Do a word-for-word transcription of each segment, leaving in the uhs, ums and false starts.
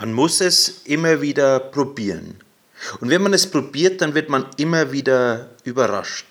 Man muss es immer wieder probieren. Und wenn man es probiert, dann wird man immer wieder überrascht.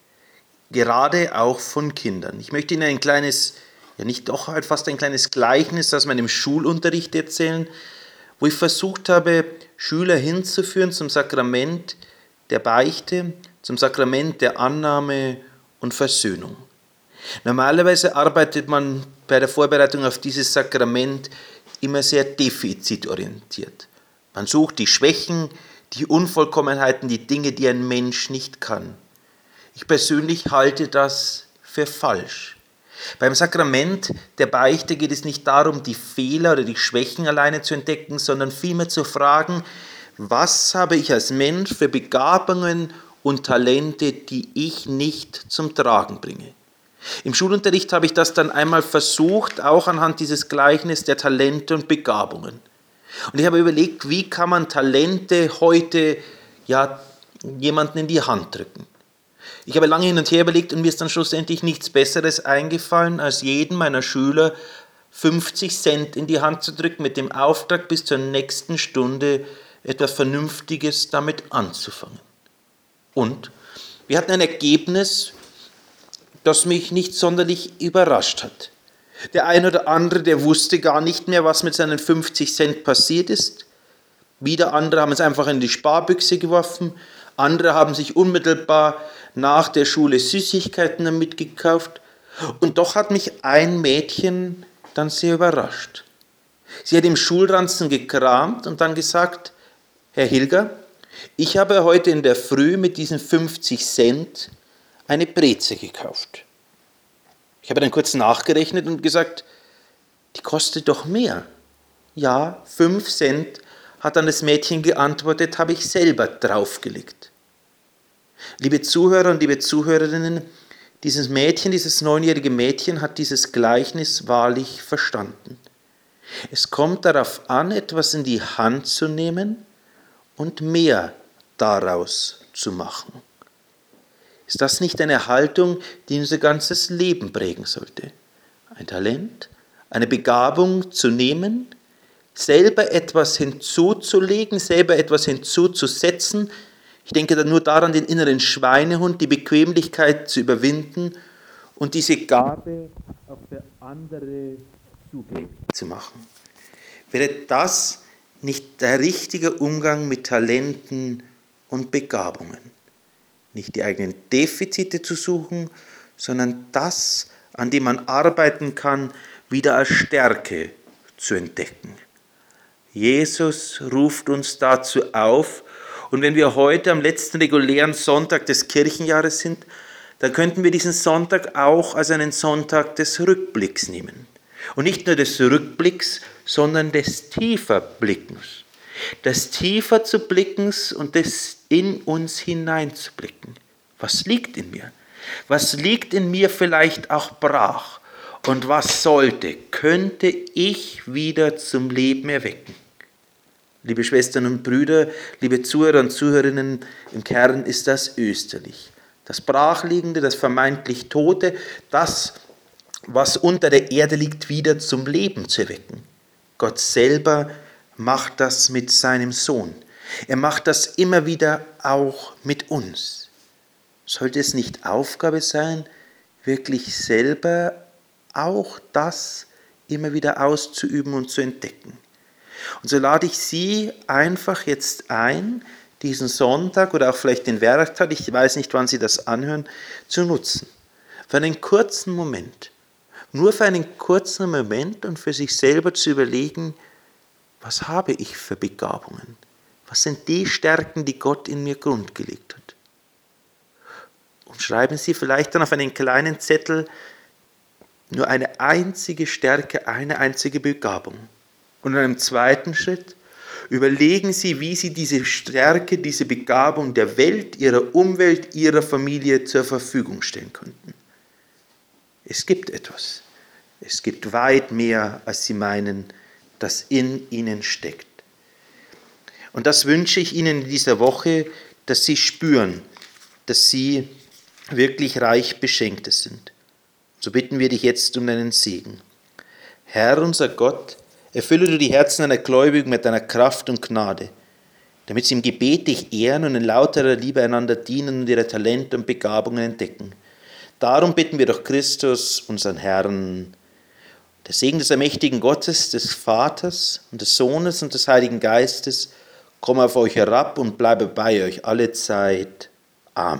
Gerade auch von Kindern. Ich möchte Ihnen ein kleines, ja nicht doch halt fast ein kleines Gleichnis aus meinem Schulunterricht erzählen, wo ich versucht habe, Schüler hinzuführen zum Sakrament der Beichte, zum Sakrament der Annahme und Versöhnung. Normalerweise arbeitet man bei der Vorbereitung auf dieses Sakrament immer sehr defizitorientiert. Man sucht die Schwächen, die Unvollkommenheiten, die Dinge, die ein Mensch nicht kann. Ich persönlich halte das für falsch. Beim Sakrament der Beichte geht es nicht darum, die Fehler oder die Schwächen alleine zu entdecken, sondern vielmehr zu fragen, was habe ich als Mensch für Begabungen und Talente, die ich nicht zum Tragen bringe. Im Schulunterricht habe ich das dann einmal versucht, auch anhand dieses Gleichnisses der Talente und Begabungen. Und ich habe überlegt, wie kann man Talente heute ja, jemanden in die Hand drücken. Ich habe lange hin und her überlegt und mir ist dann schlussendlich nichts Besseres eingefallen, als jedem meiner Schüler fünfzig Cent in die Hand zu drücken, mit dem Auftrag, bis zur nächsten Stunde etwas Vernünftiges damit anzufangen. Und wir hatten ein Ergebnis, das mich nicht sonderlich überrascht hat. Der eine oder andere, der wusste gar nicht mehr, was mit seinen fünfzig Cent passiert ist. Wieder andere haben es einfach in die Sparbüchse geworfen. Andere haben sich unmittelbar nach der Schule Süßigkeiten damit gekauft. Und doch hat mich ein Mädchen dann sehr überrascht. Sie hat im Schulranzen gekramt und dann gesagt, Herr Hilger, ich habe heute in der Früh mit diesen fünfzig Cent eine Breze gekauft. Ich habe dann kurz nachgerechnet und gesagt, die kostet doch mehr. Ja, fünf Cent, hat dann das Mädchen geantwortet, habe ich selber draufgelegt. Liebe Zuhörer und liebe Zuhörerinnen, dieses Mädchen, dieses neunjährige Mädchen hat dieses Gleichnis wahrlich verstanden. Es kommt darauf an, etwas in die Hand zu nehmen und mehr daraus zu machen. Ist das nicht eine Haltung, die unser ganzes Leben prägen sollte? Ein Talent, eine Begabung zu nehmen, selber etwas hinzuzulegen, selber etwas hinzuzusetzen. Ich denke da nur daran, den inneren Schweinehund, die Bequemlichkeit zu überwinden und diese Gabe auch für andere zugänglich zu machen. Wäre das nicht der richtige Umgang mit Talenten und Begabungen? Nicht die eigenen Defizite zu suchen, sondern das, an dem man arbeiten kann, wieder als Stärke zu entdecken. Jesus ruft uns dazu auf, und wenn wir heute am letzten regulären Sonntag des Kirchenjahres sind, dann könnten wir diesen Sonntag auch als einen Sonntag des Rückblicks nehmen. Und nicht nur des Rückblicks, sondern des Tieferblickens. Des tiefer zu blickens und des in uns hineinzublicken. Was liegt in mir? Was liegt in mir vielleicht auch brach? Und was sollte, könnte ich wieder zum Leben erwecken? Liebe Schwestern und Brüder, liebe Zuhörer und Zuhörerinnen, im Kern ist das österlich. Das Brachliegende, das vermeintlich Tote, das, was unter der Erde liegt, wieder zum Leben zu erwecken. Gott selber macht das mit seinem Sohn. Er macht das immer wieder auch mit uns. Sollte es nicht Aufgabe sein, wirklich selber auch das immer wieder auszuüben und zu entdecken? Und so lade ich Sie einfach jetzt ein, diesen Sonntag oder auch vielleicht den Werktag, ich weiß nicht, wann Sie das anhören, zu nutzen. Für einen kurzen Moment. Nur für einen kurzen Moment und für sich selber zu überlegen, was habe ich für Begabungen? Was sind die Stärken, die Gott in mir grundgelegt hat? Und schreiben Sie vielleicht dann auf einen kleinen Zettel nur eine einzige Stärke, eine einzige Begabung. Und in einem zweiten Schritt überlegen Sie, wie Sie diese Stärke, diese Begabung der Welt, Ihrer Umwelt, Ihrer Familie zur Verfügung stellen könnten. Es gibt etwas. Es gibt weit mehr, als Sie meinen, das in Ihnen steckt. Und das wünsche ich Ihnen in dieser Woche, dass Sie spüren, dass Sie wirklich reich Beschenkte sind. So bitten wir dich jetzt um deinen Segen. Herr, unser Gott, Erfülle du die Herzen deiner Gläubigen mit deiner Kraft und Gnade, damit sie im Gebet dich ehren und in lauterer Liebe einander dienen und ihre Talente und Begabungen entdecken. Darum bitten wir durch Christus, unseren Herrn. Der Segen des allmächtigen Gottes, des Vaters und des Sohnes und des Heiligen Geistes komme auf euch herab und bleibe bei euch alle Zeit.